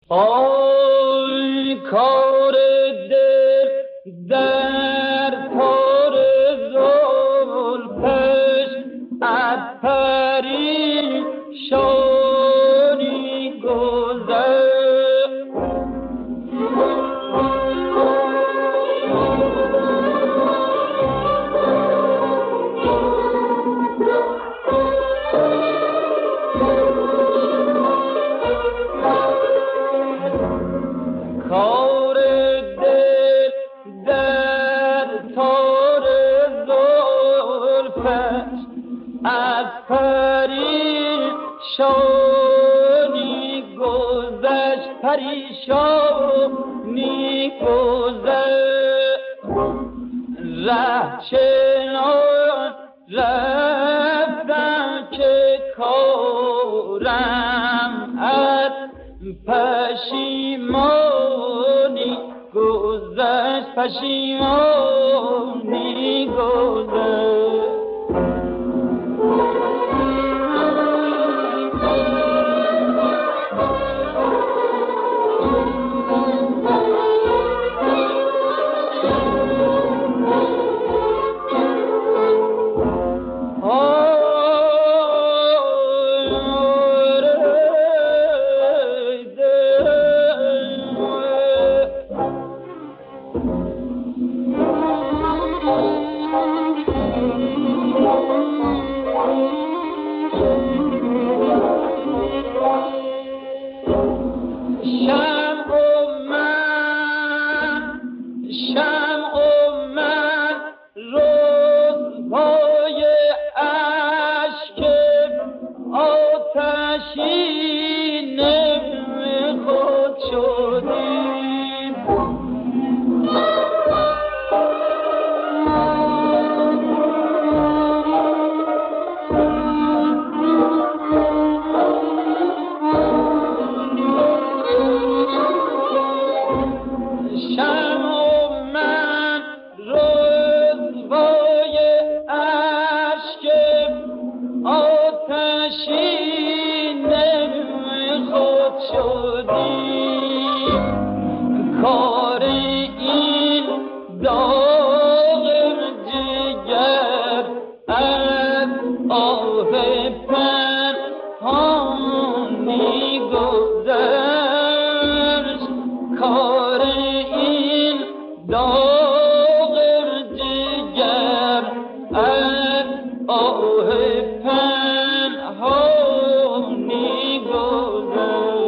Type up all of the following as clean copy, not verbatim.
آی کار دل در تار زلفش از پریشانی گذشت. کار دل در تار زلفش از پریشانی گذشت، پریشانی گذشت. ره چنان رفتم که کارم از پشیمانی گذشت، پشیمانی گذشت. کار این داغ جگر از آه پنهانی گذشت. کار این داغ جگر از آه پنهانی گذشت.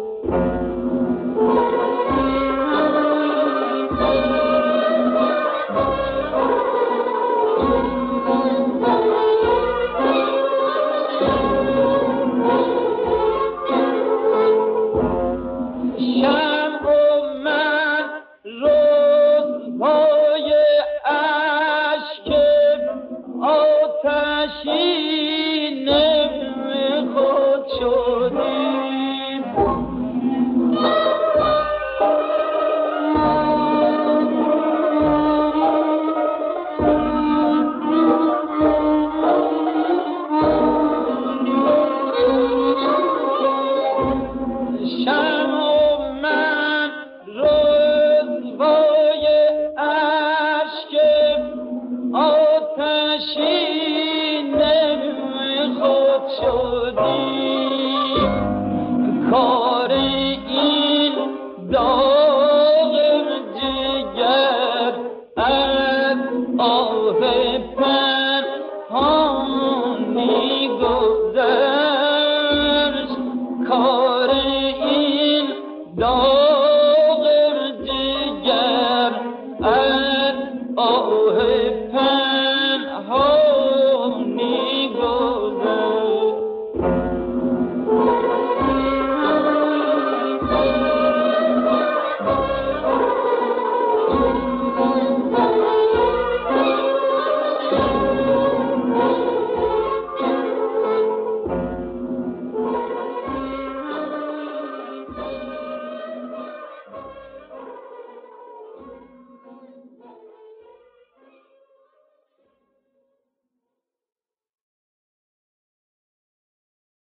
کار این داغ جگر از آه پنهانی گذشت. کار این داغ